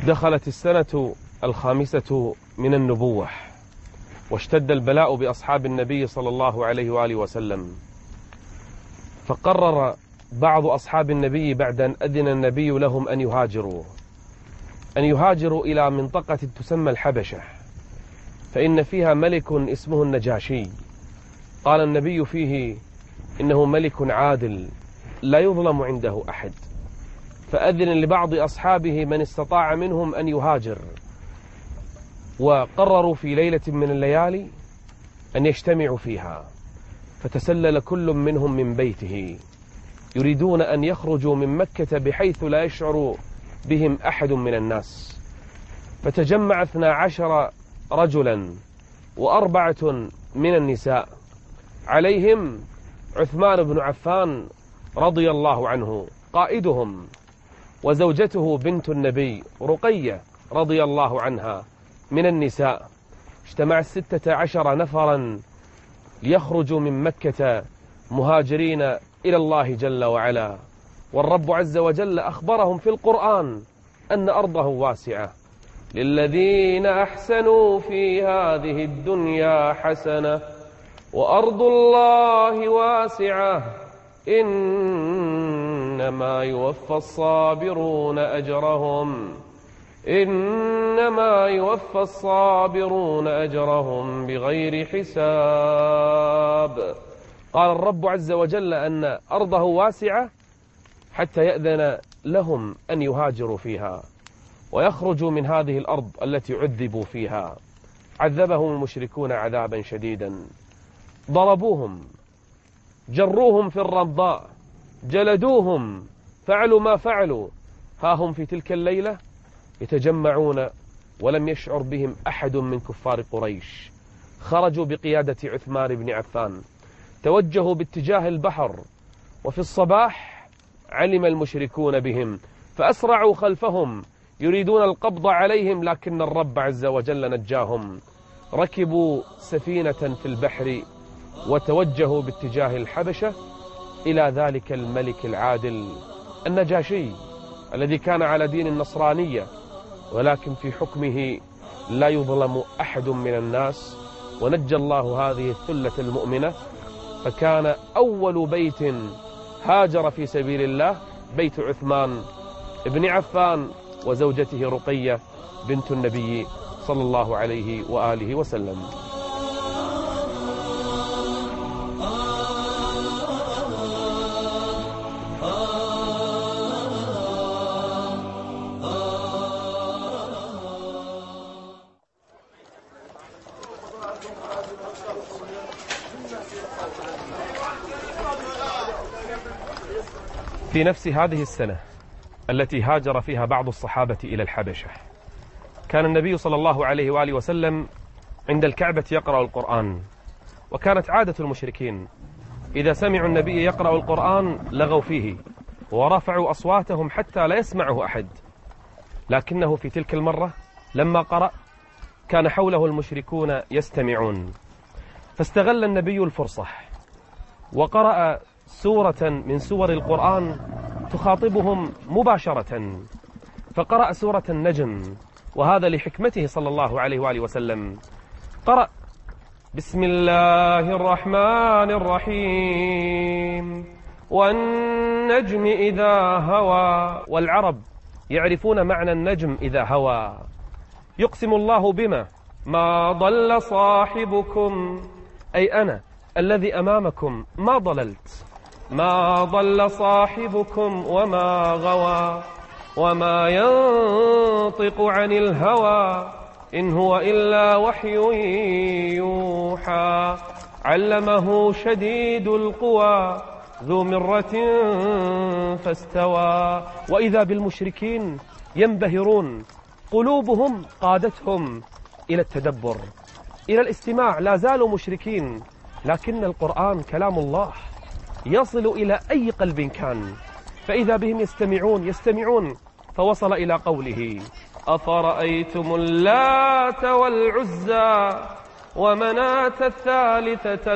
دخلت السنة 5 من النبوة، واشتد البلاء بأصحاب النبي صلى الله عليه وآله وسلم، فقرر بعض أصحاب النبي بعد أن أذن النبي لهم أن يهاجروا إلى منطقة تسمى الحبشة، فإن فيها ملك اسمه النجاشي. قال النبي فيه إنه ملك عادل لا يظلم عنده أحد، فأذن لبعض أصحابه من استطاع منهم أن يهاجر، وقرروا في ليلة من الليالي أن يجتمعوا فيها، فتسلل كل منهم من بيته يريدون أن يخرجوا من مكة بحيث لا يشعر بهم أحد من الناس. فتجمع 12 رجلا و4 من النساء، عليهم عثمان بن عفان رضي الله عنه قائدهم، وزوجته بنت النبي رقية رضي الله عنها من النساء. اجتمع 16 نفرا ليخرجوا من مكة مهاجرين إلى الله جل وعلا، والرب عز وجل أخبرهم في القرآن أن أرضه واسعة، للذين أحسنوا في هذه الدنيا حسنة وأرض الله واسعة إنما يوفى الصابرون أجرهم بغير حساب. قال الرب عز وجل أن أرضه واسعة حتى يأذن لهم أن يهاجروا فيها ويخرجوا من هذه الأرض التي عذبوا فيها. عذبهم المشركون عذابا شديدا، ضربوهم، جروهم في الرمضاء، جلدوهم، فعلوا ما فعلوا. ها هم في تلك الليلة يتجمعون ولم يشعر بهم أحد من كفار قريش. خرجوا بقيادة عثمان بن عفان، توجهوا باتجاه البحر، وفي الصباح علم المشركون بهم فأسرعوا خلفهم يريدون القبض عليهم، لكن الرب عز وجل نجاهم. ركبوا سفينة في البحر وتوجهوا باتجاه الحبشة إلى ذلك الملك العادل النجاشي الذي كان على دين النصرانية، ولكن في حكمه لا يظلم أحد من الناس. ونجى الله هذه الثلة المؤمنة، فكان أول بيت هاجر في سبيل الله بيت عثمان بن عفان وزوجته رقية بنت النبي صلى الله عليه وآله وسلم. في نفس هذه السنة التي هاجر فيها بعض الصحابة إلى الحبشة، كان النبي صلى الله عليه وآله وسلم عند الكعبة يقرأ القرآن، وكانت عادة المشركين إذا سمعوا النبي يقرأ القرآن لغوا فيه ورفعوا أصواتهم حتى لا يسمعه أحد. لكنه في تلك المرة لما قرأ كان حوله المشركون يستمعون، فاستغل النبي الفرصة وقرأ سورة من سور القرآن تخاطبهم مباشرة، فقرأ سورة النجم، وهذا لحكمته صلى الله عليه وآله وسلم. قرأ: بسم الله الرحمن الرحيم والنجم إذا هوى. والعرب يعرفون معنى النجم إذا هوى. يقسم الله بما ما ضل صاحبكم، أي أنا الذي أمامكم ما ضللت، ما ضل صاحبكم وما غوى، وما ينطق عن الهوى إن هو إلا وحي يوحى، علمه شديد القوى ذو مرة فاستوى. وإذا بالمشركين ينبهرون، قلوبهم قادتهم إلى التدبر، إلى الاستماع. لا زالوا مشركين، لكن القرآن كلام الله يصل إلى أي قلب كان، فإذا بهم يستمعون. فوصل إلى قوله: أفرأيتم اللات والعزى ومناة الثالثة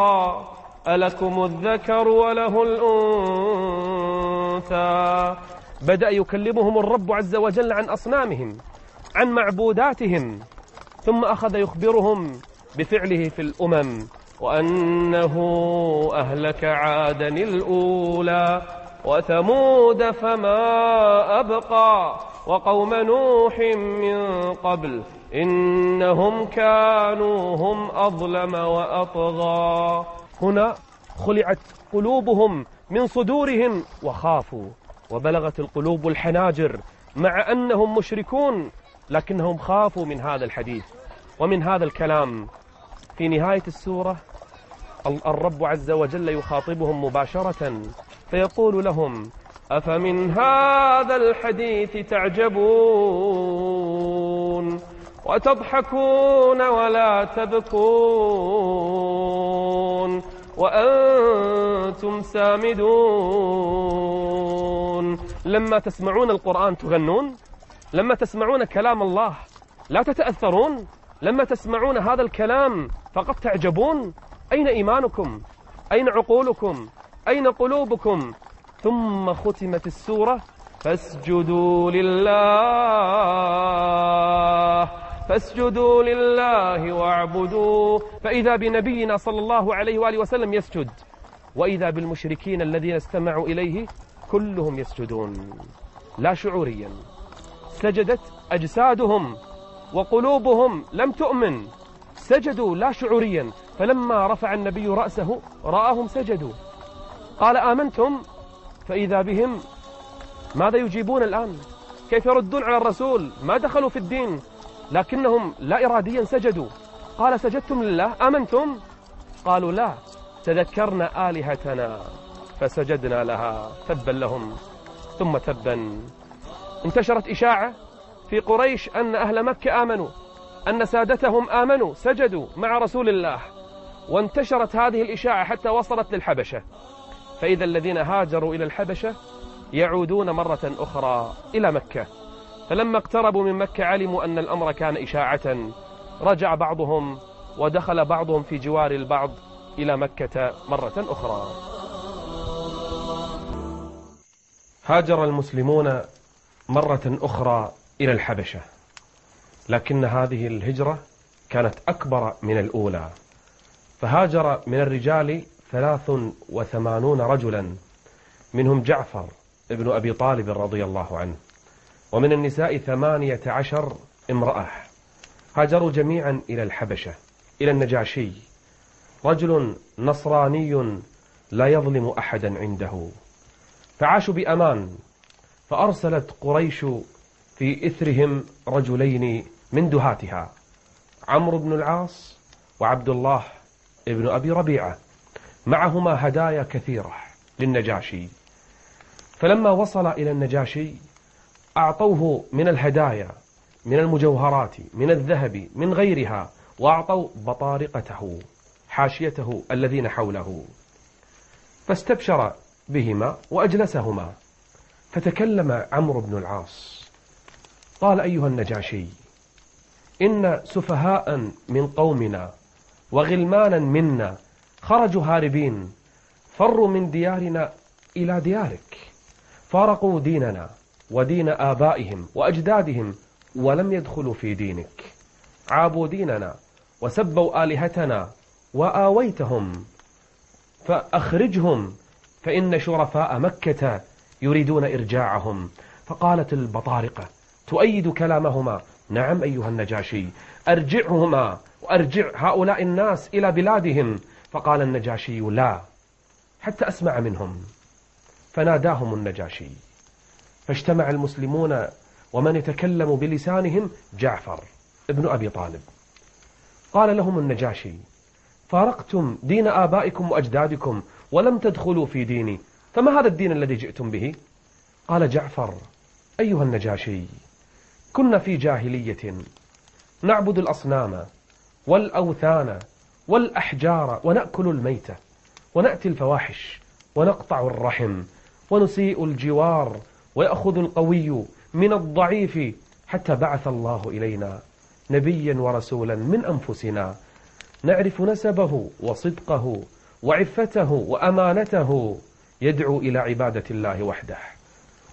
الأخرى ألكم الذكر وله الأنثى بدأ يكلمهم الرب عز وجل عن أصنامهم، عن معبوداتهم، ثم أخذ يخبرهم بفعله في الأمم، وأنه أهلك عادا الأولى وثمود فما أبقى وقوم نوح من قبل إنهم كانوا هم أظلم وأطغى. هنا خلعت قلوبهم من صدورهم وخافوا، وبلغت القلوب الحناجر مع أنهم مشركون، لكنهم خافوا من هذا الحديث ومن هذا الكلام. في نهاية السورة الرب عز وجل يخاطبهم مباشرة فيقول لهم: أفمن هذا الحديث تعجبون وتضحكون ولا تبكون وأنتم سامدون. لما تسمعون القرآن تغنون؟ لما تسمعون كلام الله لا تتأثرون؟ لما تسمعون هذا الكلام فقط تعجبون؟ أين إيمانكم؟ أين عقولكم؟ أين قلوبكم؟ ثم ختمت السورة: فاسجدوا لله واعبدوا. فإذا بنبينا صلى الله عليه وآله وسلم يسجد، وإذا بالمشركين الذين استمعوا إليه كلهم يسجدون لا شعوريا. سجدت أجسادهم وقلوبهم لم تؤمن، سجدوا لا شعوريا. فلما رفع النبي رأسه رآهم سجدوا، قال: آمنتم؟ فإذا بهم ماذا يجيبون الآن؟ كيف يردون على الرسول؟ ما دخلوا في الدين، لكنهم لا إراديا سجدوا. قال: سجدتم لله؟ آمنتم؟ قالوا: لا، تذكرنا آلهتنا فسجدنا لها. تبا لهم ثم تبا. انتشرت إشاعة في قريش أن أهل مكة آمنوا، أن سادتهم آمنوا سجدوا مع رسول الله، وانتشرت هذه الإشاعة حتى وصلت للحبشة. فإذا الذين هاجروا إلى الحبشة يعودون مرة أخرى إلى مكة، فلما اقتربوا من مكة علموا أن الأمر كان إشاعة، رجع بعضهم ودخل بعضهم في جوار البعض إلى مكة مرة أخرى. هاجر المسلمون مرة أخرى إلى الحبشة، لكن هذه الهجرة كانت أكبر من الأولى، فهاجر من الرجال 83 رجلا، منهم جعفر ابن أبي طالب رضي الله عنه، ومن النساء 18 امرأة. هاجروا جميعا إلى الحبشة إلى النجاشي، رجل نصراني لا يظلم أحدا عنده، فعاشوا بأمان. فأرسلت قريش في إثرهم رجلين من دهاتها، عمرو بن العاص وعبد الله ابن أبي ربيعة، معهما هدايا كثيرة للنجاشي. فلما وصل إلى النجاشي أعطوه من الهدايا، من المجوهرات، من الذهب، من غيرها، وأعطوا بطارقته حاشيته الذين حوله، فاستبشر بهما وأجلسهما. فتكلم عمرو بن العاص قال: أيها النجاشي، إن سفهاء من قومنا وغلمانا منا خرجوا هاربين، فروا من ديارنا إلى ديارك، فارقوا ديننا ودين آبائهم وأجدادهم ولم يدخلوا في دينك، عابوا ديننا وسبوا آلهتنا وآويتهم، فأخرجهم، فإن شرفاء مكة يريدون إرجاعهم. فقالت البطارقة تؤيد كلامهما: نعم أيها النجاشي، أرجعهما وأرجع هؤلاء الناس إلى بلادهم. فقال النجاشي: لا، حتى أسمع منهم. فناداهم النجاشي، فاجتمع المسلمون ومن يتكلم بلسانهم جعفر ابن أبي طالب. قال لهم النجاشي: فارقتم دين آبائكم وأجدادكم ولم تدخلوا في ديني، فما هذا الدين الذي جئتم به؟ قال جعفر: أيها النجاشي، كنا في جاهلية نعبد الأصنام والأوثان والأحجار ونأكل الميتة ونأتي الفواحش ونقطع الرحم ونسيء الجوار ويأخذ القوي من الضعيف، حتى بعث الله إلينا نبيا ورسولا من أنفسنا نعرف نسبه وصدقه وعفته وأمانته، يدعو إلى عبادة الله وحده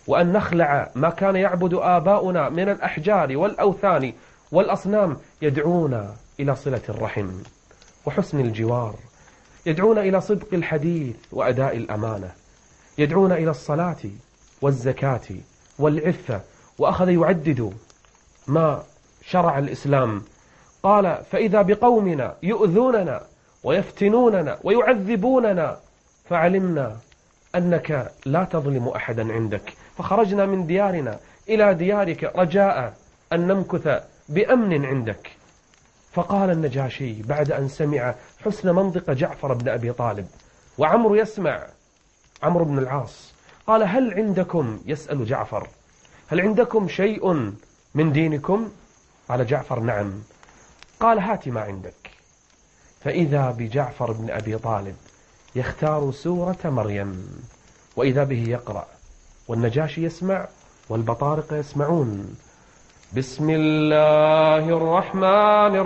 وأن نخلع ما كان يعبد آباؤنا من الأحجار والأوثان والأصنام، يدعونا إلى صلة الرحم وحسن الجوار، يدعونا إلى صدق الحديث وأداء الأمانة، يدعونا إلى الصلاة والزكاة والعفة. وأخذ يعدد ما شرع الإسلام. قال: فإذا بقومنا يؤذوننا ويفتنوننا ويعذبوننا فعلمنا أنك لا تظلم أحدا عندك، فخرجنا من ديارنا إلى ديارك رجاء أن نمكث بأمن عندك. فقال النجاشي بعد أن سمع حسن منطق جعفر بن أبي طالب، وعمرو يسمع، عمرو بن العاص، قال: هل عندكم، يسأل جعفر، هل عندكم شيء من دينكم؟ قال جعفر: نعم. قال: هات ما عندك. فإذا بجعفر بن أبي طالب يختار سورة مريم، وإذا به يقرأ، والنجاشي يسمع والبطارقة يسمعون: بسم الله الرحمن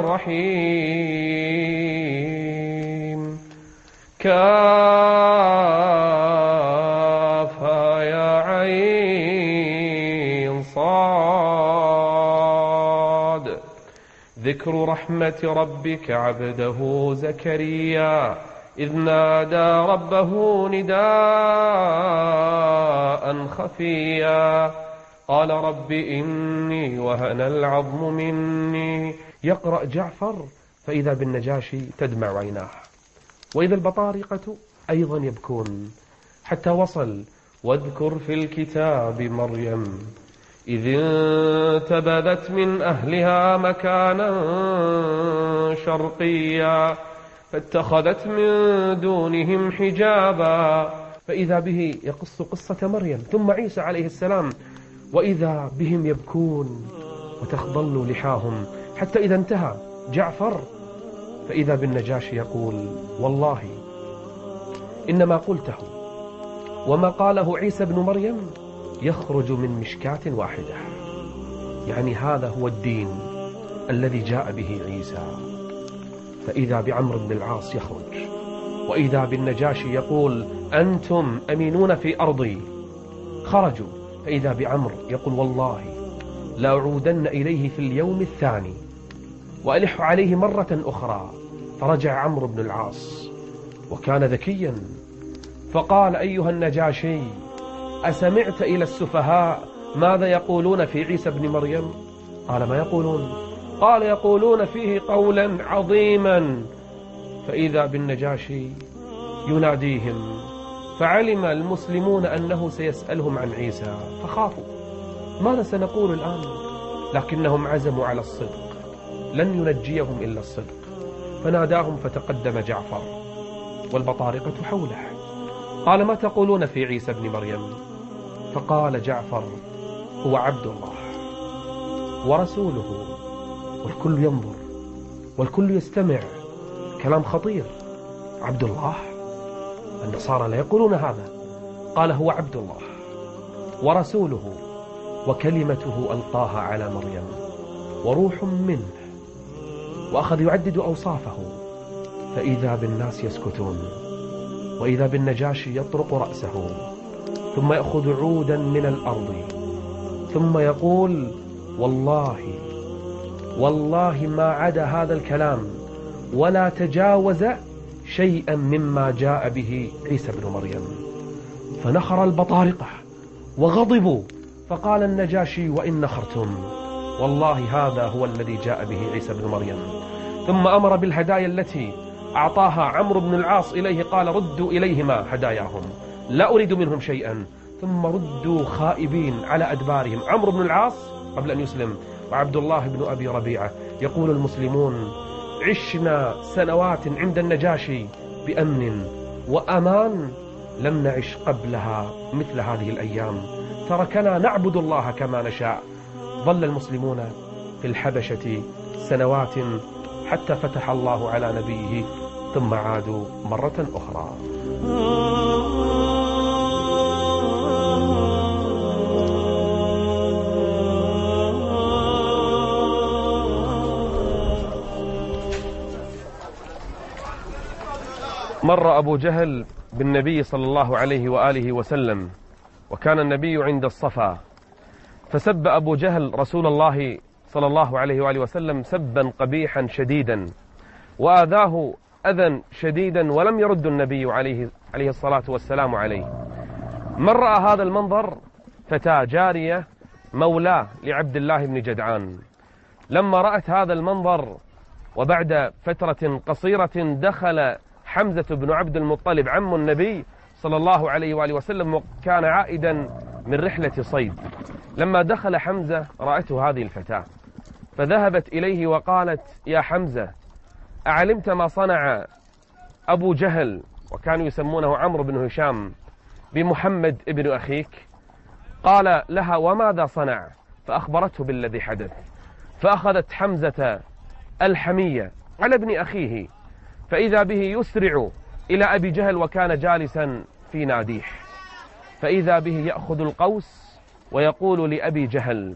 الرحيم، كافها يا عين صاد، ذكر رحمة ربك عبده زكريا إذ نادى ربه نداء خفيا قال رب إني وهن العظم مني. يقرأ جعفر فإذا بالنجاشي تدمع عيناه، وإذا البطارقة أيضا يبكون، حتى وصل: واذكر في الكتاب مريم إذ انتبذت من أهلها مكانا شرقيا فاتخذت من دونهم حجابا. فإذا به يقص قصة مريم ثم عيسى عليه السلام، وإذا بهم يبكون وتخضل لحاهم، حتى إذا انتهى جعفر فإذا بالنجاشي يقول: والله إنما قلته وما قاله عيسى بن مريم يخرج من مشكاة واحدة، يعني هذا هو الدين الذي جاء به عيسى. فإذا بعمرو بن العاص يخرج، وإذا بالنجاشي يقول: أنتم أمينون في أرضي. خرجوا، فإذا بعمرو يقول: والله لا أعودن إليه في اليوم الثاني وألح عليه مرة أخرى. فرجع عمرو بن العاص وكان ذكيا، فقال: أيها النجاشي، أسمعت إلى السفهاء ماذا يقولون في عيسى بن مريم؟ قال: ما يقولون؟ قال: يقولون فيه قولا عظيما. فإذا بالنجاشي يناديهم، فعلم المسلمون أنه سيسألهم عن عيسى فخافوا، ماذا سنقول الآن؟ لكنهم عزموا على الصدق، لن ينجيهم إلا الصدق. فناداهم فتقدم جعفر والبطارقة حوله، قال: ما تقولون في عيسى بن مريم؟ فقال جعفر: هو عبد الله ورسوله. والكل ينظر والكل يستمع، كلام خطير. عبد الله؟ النصارى لا يقولون هذا. قال: هو عبد الله ورسوله وكلمته ألقاها على مريم وروح منه. وأخذ يعدد أوصافه، فإذا بالناس يسكتون، وإذا بالنجاشي يطرق رأسه ثم يأخذ عودا من الأرض ثم يقول: والله ما عدا هذا الكلام ولا تجاوز شيئا مما جاء به عيسى بن مريم. فنخر البطارقة وغضبوا، فقال النجاشي: وإن نخرتم، والله هذا هو الذي جاء به عيسى بن مريم. ثم أمر بالهدايا التي أعطاها عمرو بن العاص إليه، قال: ردوا إليهما هداياهم لا أريد منهم شيئا. ثم ردوا خائبين على أدبارهم. عمرو بن العاص قبل أن يسلم، وعبد الله بن أبي ربيعة. يقول المسلمون: عشنا سنوات عند النجاشي بأمن وأمان، لم نعش قبلها مثل هذه الأيام، تركنا نعبد الله كما نشاء. ظل المسلمون في الحبشة سنوات حتى فتح الله على نبيه، ثم عادوا مرة أخرى. مر أبو جهل بالنبي صلى الله عليه وآله وسلم وكان النبي عند الصفا، فسب أبو جهل رسول الله صلى الله عليه وآله وسلم سبا قبيحا شديدا، وآذاه أذى شديدا، ولم يرد النبي عليه الصلاة والسلام عليه. من رأى هذا المنظر؟ فتاة جارية مولاة لعبد الله بن جدعان. لما رأت هذا المنظر وبعد فترة قصيرة دخل حمزة بن عبد المطلب عم النبي صلى الله عليه وآله وسلم، وكان عائدا من رحلة صيد. لما دخل حمزة رأته هذه الفتاة، فذهبت إليه وقالت: يا حمزة، أعلمت ما صنع أبو جهل، وكانوا يسمونه عمرو بن هشام، بمحمد ابن أخيك؟ قال لها: وماذا صنع؟ فأخبرته بالذي حدث. فأخذت حمزة الحمية على ابن أخيه، فإذا به يسرع إلى أبي جهل وكان جالسا في ناديح، فإذا به يأخذ القوس ويقول لأبي جهل: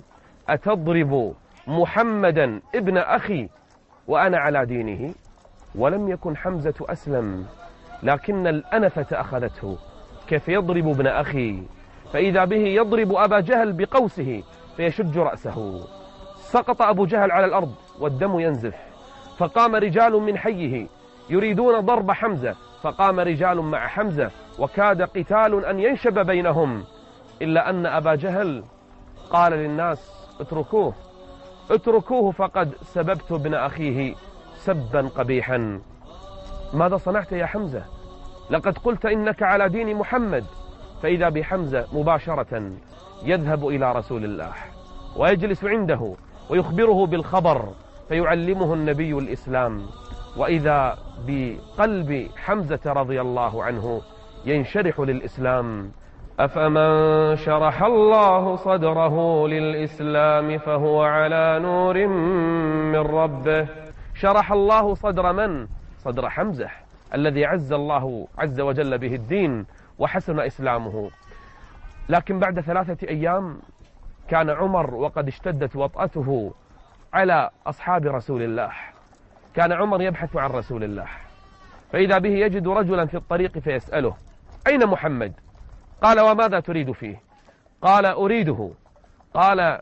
أتضرب محمدا ابن أخي وأنا على دينه؟ ولم يكن حمزة أسلم، لكن الأنفة أخذته، كيف يضرب ابن أخي؟ فإذا به يضرب أبا جهل بقوسه فيشج رأسه. سقط أبو جهل على الأرض والدم ينزف، فقام رجال من حيه يريدون ضرب حمزة، فقام رجال مع حمزة وكاد قتال أن ينشب بينهم، إلا أن أبا جهل قال للناس: اتركوه اتركوه، فقد سببت ابن أخيه سبا قبيحا. ماذا صنعت يا حمزة؟ لقد قلت إنك على دين محمد. فإذا بحمزة مباشرة يذهب إلى رسول الله ويجلس عنده ويخبره بالخبر، فيعلمه النبي الإسلام، وإذا بقلب حمزة رضي الله عنه ينشرح للإسلام. أفمن شرح الله صدره للإسلام فهو على نور من ربه. شرح الله صدر من؟ صدر حمزة الذي عز الله عز وجل به الدين وحسن إسلامه. لكن بعد 3 أيام كان عمر وقد اشتدت وطأته على أصحاب رسول الله. كان عمر يبحث عن رسول الله، فإذا به يجد رجلا في الطريق فيسأله: أين محمد؟ قال: وماذا تريد فيه؟ قال: أريده. قال: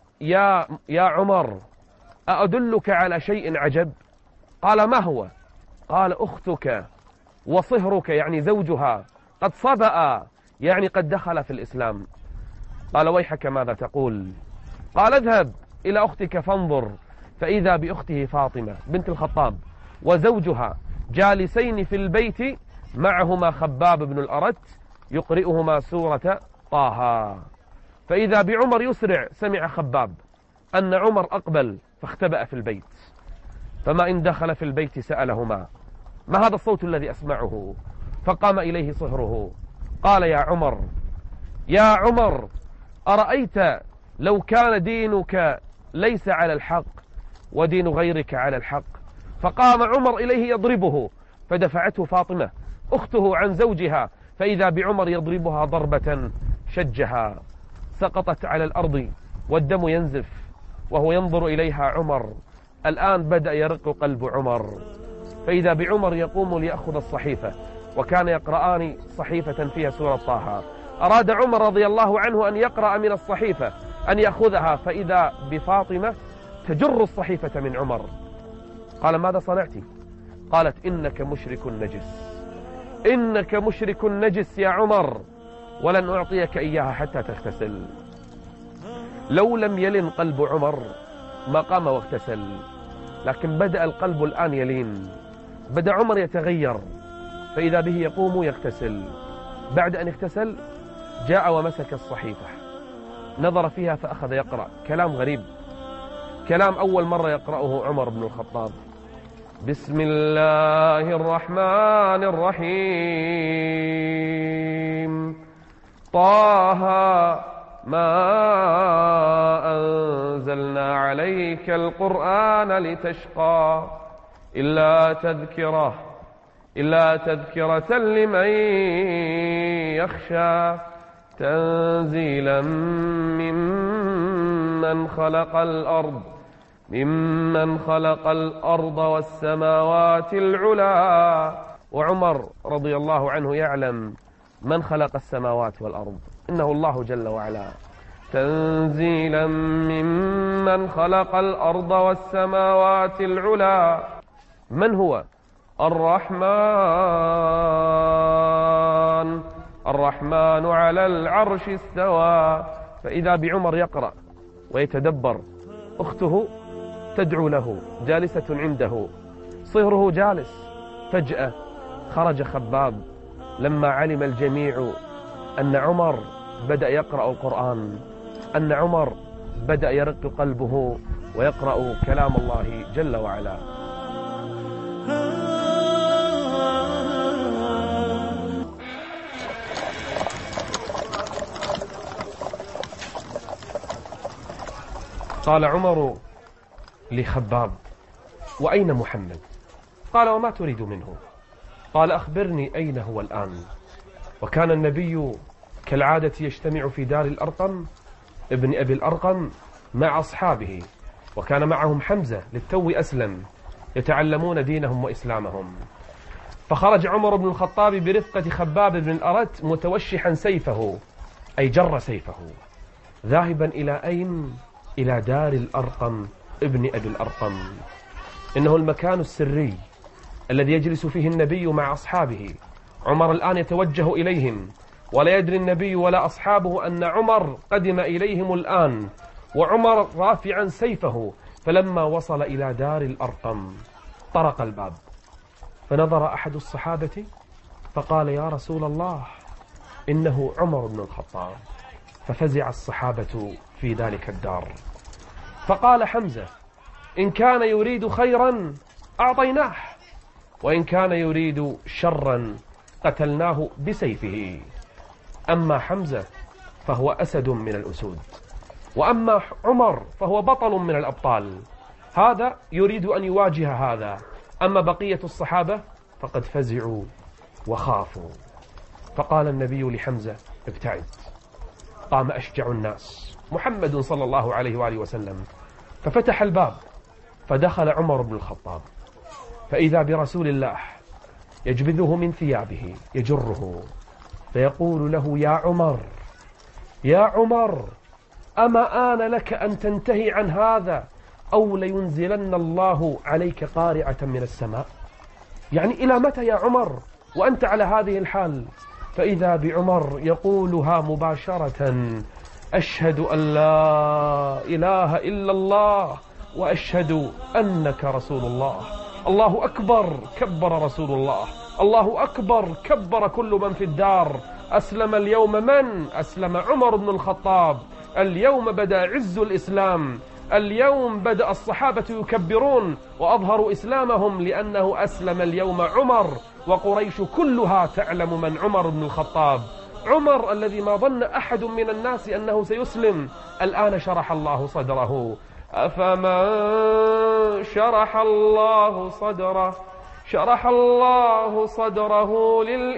يا عمر، أأدلك على شيء عجب؟ قال: ما هو؟ قال: أختك وصهرك، يعني زوجها، قد صبأ، يعني قد دخل في الإسلام. قال: ويحك ماذا تقول؟ قال: اذهب إلى أختك فانظر، فإذا بأخته فاطمة بنت الخطاب وزوجها جالسين في البيت معهما خباب بن الأرت يقرئهما سورة طه. فإذا بعمر يسرع، سمع خباب أن عمر أقبل فاختبأ في البيت، فما إن دخل في البيت سألهما: ما هذا الصوت الذي أسمعه؟ فقام إليه صهره قال: يا عمر، أرأيت لو كان دينك ليس على الحق ودين غيرك على الحق؟ فقام عمر إليه يضربه، فدفعته فاطمة أخته عن زوجها، فإذا بعمر يضربها ضربة شجها، سقطت على الأرض والدم ينزف وهو ينظر إليها عمر. الآن بدأ يرق قلب عمر، فإذا بعمر يقوم ليأخذ الصحيفة، وكان يقرآن صحيفة فيها سورة طه. أراد عمر رضي الله عنه أن يقرأ من الصحيفة، أن يأخذها، فإذا بفاطمة تجر الصحيفة من عمر. قال: ماذا صنعت؟ قالت: إنك مشرك نجس، إنك مشرك نجس يا عمر، ولن أعطيك إياها حتى تغتسل. لو لم يلن قلب عمر ما قام واغتسل، لكن بدأ القلب الآن يلين، بدأ عمر يتغير، فإذا به يقوم يغتسل. بعد أن اغتسل جاء ومسك الصحيفة، نظر فيها فأخذ يقرأ كلام غريب، كلام أول مرة يقرأه عمر بن الخطاب: بسم الله الرحمن الرحيم، طه ما أنزلنا عليك القرآن لتشقى إلا تذكرة لمن يخشى تنزيلا ممن خلق الأرض والسماوات العلى. وعمر رضي الله عنه يعلم من خلق السماوات والأرض، إنه الله جل وعلا. تنزيلا ممن خلق الأرض والسماوات العلى. من هو؟ الرحمن على العرش استوى. فإذا بعمر يقرأ ويتدبر، أخته تدعو له جالسة عنده، صهره جالس. فجأة خرج خباب لما علم الجميع أن عمر بدأ يقرأ القرآن، أن عمر بدأ يرق قلبه ويقرأ كلام الله جل وعلا. قال عمر لخباب: وأين محمد؟ قال: وما تريد منه؟ قال: أخبرني أين هو الآن. وكان النبي كالعادة يجتمع في دار الأرقم ابن أبي الأرقم مع أصحابه، وكان معهم حمزة للتو أسلم، يتعلمون دينهم وإسلامهم. فخرج عمر بن الخطاب برفقة خباب بن الأرت متوشحا سيفه، أي جر سيفه، ذاهبا إلى أين؟ إلى دار الأرقم ابن أبي الأرقم. إنه المكان السري الذي يجلس فيه النبي مع أصحابه. عمر الآن يتوجه إليهم، ولا يدري النبي ولا أصحابه أن عمر قدم إليهم الآن، وعمر رافعا سيفه. فلما وصل إلى دار الأرقم طرق الباب، فنظر أحد الصحابة فقال: يا رسول الله، إنه عمر بن الخطاب. ففزع الصحابة في ذلك الدار. فقال حمزة: إن كان يريد خيرا أعطيناه، وإن كان يريد شرا قتلناه بسيفه. أما حمزة فهو أسد من الأسود، وأما عمر فهو بطل من الأبطال. هذا يريد أن يواجه هذا، أما بقية الصحابة فقد فزعوا وخافوا. فقال النبي لحمزة: ابتعد. قام أشجع الناس محمد صلى الله عليه وآله وسلم، ففتح الباب، فدخل عمر بن الخطاب، فإذا برسول الله يجبذه من ثيابه يجره، فيقول له: يا عمر، يا عمر، أما آن لك أن تنتهي عن هذا، أو لينزلن الله عليك قارعة من السماء؟ يعني إلى متى يا عمر وأنت على هذه الحال؟ فإذا بعمر يقولها مباشرة: أشهد أن لا إله إلا الله، وأشهد أنك رسول الله. الله أكبر، كبر رسول الله. الله أكبر، كبر كل من في الدار. أسلم اليوم من؟ أسلم عمر بن الخطاب. اليوم بدأ عز الإسلام. اليوم بدأ الصحابة يكبرون وأظهروا إسلامهم، لأنه أسلم اليوم عمر، وقريش كلها تعلم من عمر بن الخطاب. عمر الذي ما ظن أحد من الناس أنه سيسلم، الآن شرح الله صدره. أفمن شرح الله صدره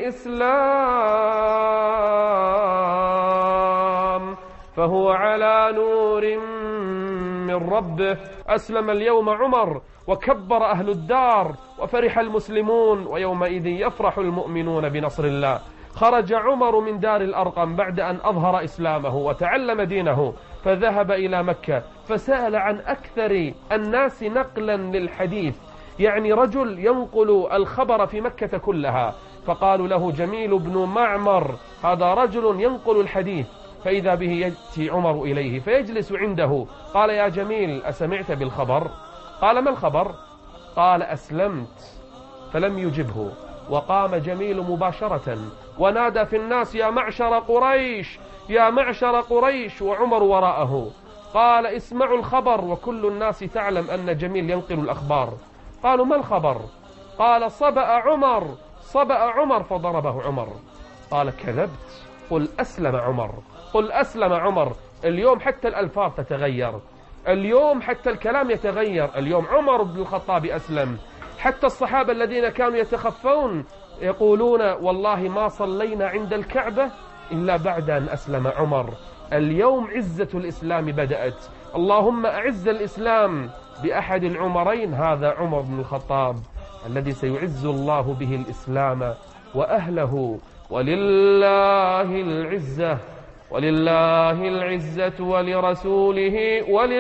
للإسلام فهو على نور من ربه. أسلم اليوم عمر، وكبر أهل الدار، وفرح المسلمون، ويومئذ يفرح المؤمنون بنصر الله. خرج عمر من دار الأرقم بعد أن أظهر إسلامه وتعلم دينه، فذهب إلى مكة، فسأل عن أكثر الناس نقلا للحديث، يعني رجل ينقل الخبر في مكة كلها. فقالوا له: جميل بن معمر، هذا رجل ينقل الحديث. فإذا به يأتي عمر إليه فيجلس عنده. قال: يا جميل، أسمعت بالخبر؟ قال: ما الخبر؟ قال: أسلمت. فلم يجبه، وقام جميل مباشرة ونادى في الناس: يا معشر قريش، يا معشر قريش، وعمر وراءه. قال: اسمعوا الخبر. وكل الناس تعلم أن جميل ينقل الأخبار. قالوا: ما الخبر؟ قال: صبأ عمر فضربه عمر. قال: كذبت، قل أسلم عمر، قل أسلم عمر. اليوم حتى الألفاظ تتغير، اليوم حتى الكلام يتغير. اليوم عمر بن الخطاب أسلم. حتى الصحابة الذين كانوا يتخفون يقولون: والله ما صلينا عند الكعبة إلا بعد أن أسلم عمر. اليوم عزة الإسلام بدأت. اللهم أعز الإسلام بأحد العمرين، هذا عمر بن الخطاب الذي سيعز الله به الإسلام وأهله. ولله العزة ولله العزة ولرسوله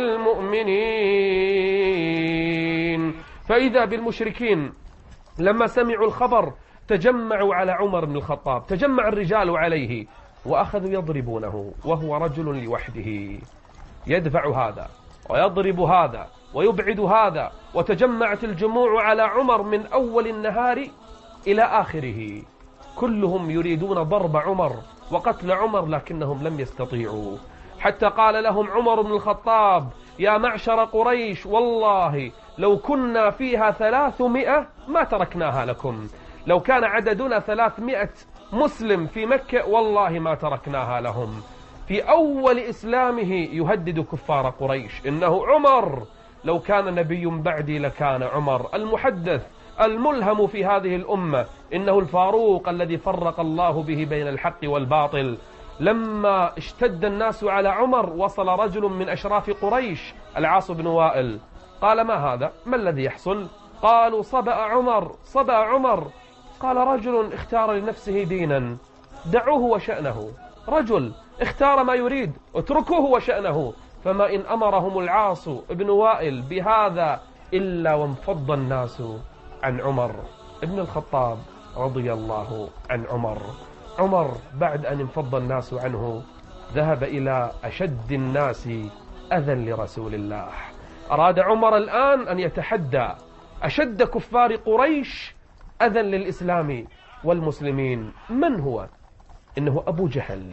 وللمؤمنين. فإذا بالمشركين لما سمعوا الخبر تجمعوا على عمر بن الخطاب، تجمع الرجال عليه وأخذوا يضربونه وهو رجل لوحده، يدفع هذا ويضرب هذا ويبعد هذا، وتجمعت الجموع على عمر من أول النهار إلى آخره، كلهم يريدون ضرب عمر وقتل عمر لكنهم لم يستطيعوا، حتى قال لهم عمر بن الخطاب: يا معشر قريش، والله لو كنا فيها 300 ما تركناها لكم، لو كان عددنا 300 مسلم في مكة والله ما تركناها لهم. في أول إسلامه يهدد كفار قريش: إنه عمر، لو كان نبي بعدي لكان عمر، المحدث الملهم في هذه الأمة، إنه الفاروق الذي فرق الله به بين الحق والباطل. لما اشتد الناس على عمر وصل رجل من أشراف قريش العاص بن وائل، قال: ما هذا؟ ما الذي يحصل؟ قالوا: صبأ عمر، صبأ عمر. قال: رجل اختار لنفسه دينا، دعوه وشأنه، رجل اختار ما يريد، اتركوه وشأنه. فما إن أمرهم العاص بن وائل بهذا إلا وانفض الناس عن عمر ابن الخطاب رضي الله عن عمر. عمر بعد أن انفض الناس عنه ذهب إلى أشد الناس أذى لرسول الله. أراد عمر الآن أن يتحدى أشد كفار قريش أذى للإسلام والمسلمين. من هو؟ إنه أبو جهل.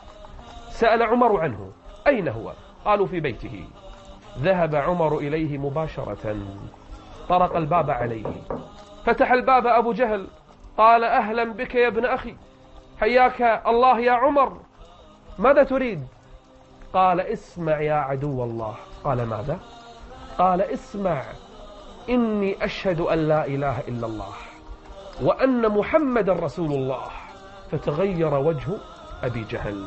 سأل عمر عنه: أين هو؟ قالوا: في بيته. ذهب عمر إليه مباشرة، طرق الباب عليه، فتح الباب أبو جهل، قال: أهلا بك يا ابن أخي، حياك الله يا عمر، ماذا تريد؟ قال: اسمع يا عدو الله. قال: ماذا؟ قال: اسمع، إني أشهد أن لا إله إلا الله وأن محمد رسول الله. فتغير وجه أبي جهل،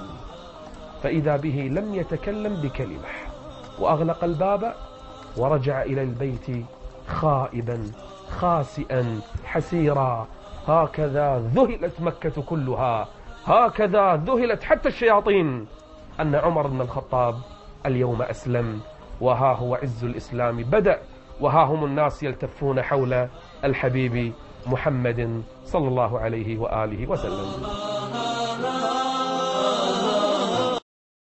فإذا به لم يتكلم بكلمة، وأغلق الباب ورجع إلى البيت خائبا خاسئا حسيرا. هكذا ذهلت مكة كلها، هكذا ذهلت حتى الشياطين أن عمر بن الخطاب اليوم أسلم، وها هو عز الإسلام بدأ، وها هم الناس يلتفون حول الحبيب محمد صلى الله عليه وآله وسلم.